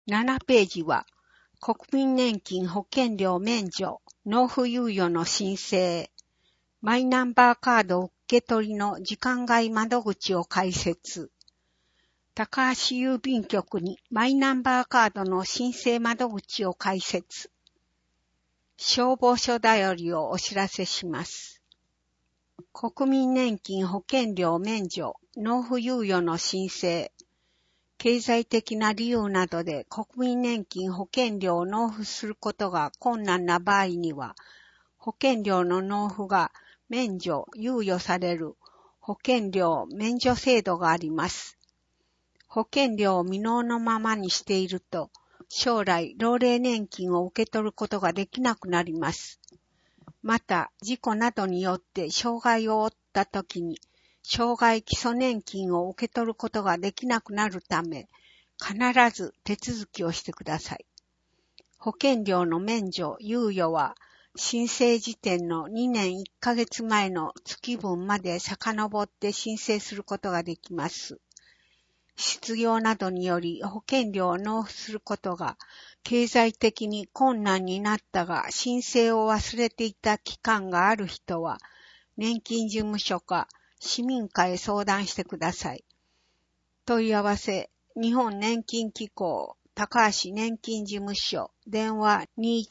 7ページは、国民年金保険料免除、納付猶予の申請、マイナンバーカード受け取りの時間外窓口を開設。高橋郵便局にマイナンバーカードの申請窓口を開設。消防署だよりをお知らせします。国民年金保険料免除、納付猶予の申請。経済的な理由などで国民年金保険料を納付することが困難な場合には、保険料の納付が免除、猶予される保険料免除制度があります。保険料を未納のままにしていると、将来老齢年金を受け取ることができなくなります。また、事故などによって障害を負ったときに、障害基礎年金を受け取ることができなくなるため、必ず手続きをしてください。保険料の免除、猶予は、申請時点の2年1ヶ月前の月分まで遡って申請することができます。失業などにより保険料を納付することが経済的に困難になったが申請を忘れていた期間がある人は、年金事務所か市民課へ相談してください。問い合わせ、日本年金機構、高橋年金事務所、電話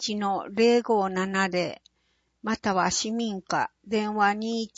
21-0570、または市民課、電話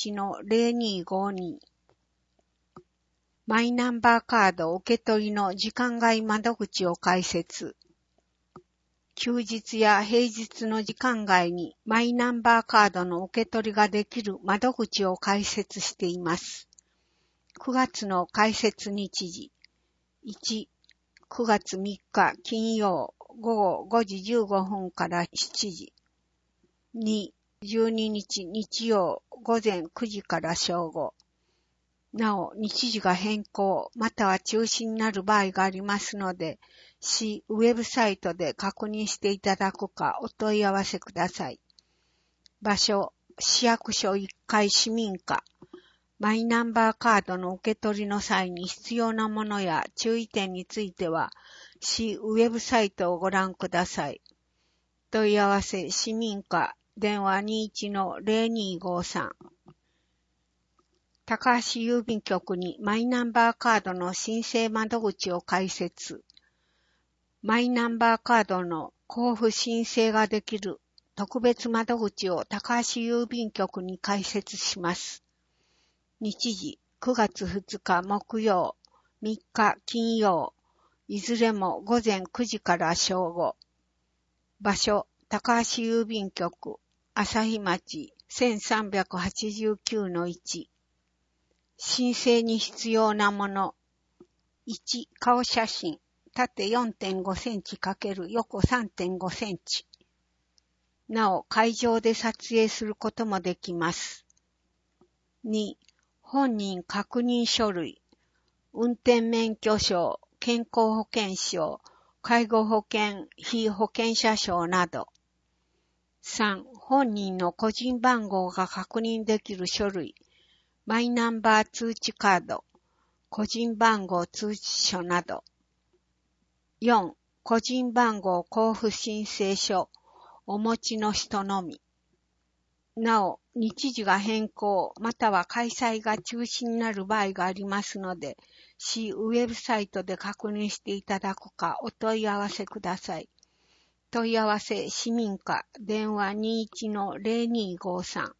21-0252。マイナンバーカード受け取りの時間外窓口を開設。休日や平日の時間外にマイナンバーカードの受け取りができる窓口を開設しています。9月の開設日時。1、9月3日金曜午後5時15分から7時。2、12日日曜午前9時から正午。なお、日時が変更または中止になる場合がありますので、市ウェブサイトで確認していただくかお問い合わせください。場所、市役所1階市民課。マイナンバーカードの受け取りの際に必要なものや注意点については、市ウェブサイトをご覧ください。問い合わせ、市民課、電話 21-0253。高橋郵便局にマイナンバーカードの申請窓口を開設。マイナンバーカードの交付申請ができる特別窓口を高橋郵便局に開設します。日時9月2日木曜、3日金曜、いずれも午前9時から正午。場所、高橋郵便局、朝日町 1389-1。申請に必要なもの。1、顔写真。縦 4.5 センチ×横 3.5 センチ。なお、会場で撮影することもできます。2、本人確認書類。運転免許証、健康保険証、介護保険、被保険者証など。3、本人の個人番号が確認できる書類。マイナンバー通知カード、個人番号通知書など。4、個人番号交付申請書、お持ちの人のみ。なお、日時が変更、または開催が中止になる場合がありますので、市ウェブサイトで確認していただくかお問い合わせください。問い合わせ、市民課、電話 21-0253。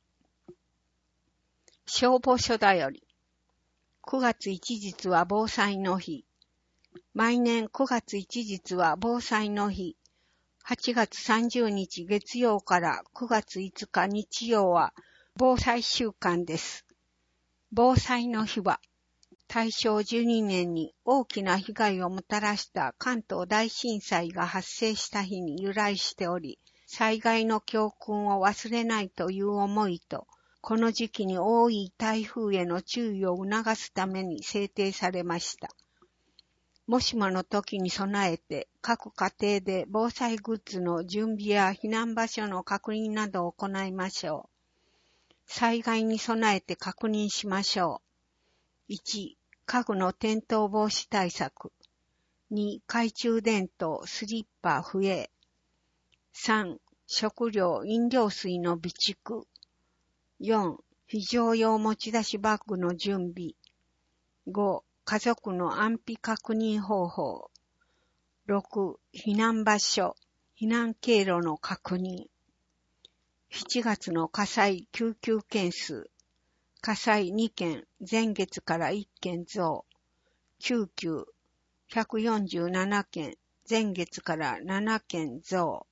消防署だより。9月1日は防災の日。毎年9月1日は防災の日。8月30日月曜から9月5日日曜は防災週間です。防災の日は大正12年に大きな被害をもたらした関東大震災が発生した日に由来しており、災害の教訓を忘れないという思いと、この時期に多い台風への注意を促すために制定されました。もしもの時に備えて、各家庭で防災グッズの準備や避難場所の確認などを行いましょう。災害に備えて確認しましょう。1、家具の転倒防止対策。 2、懐中電灯、スリッパ増え。3、食料、飲料水の備蓄。4、非常用持ち出しバッグの準備。5、家族の安否確認方法。6、避難場所、避難経路の確認。7月の火災救急件数。火災2件、前月から1件増。救急147件、前月から7件増。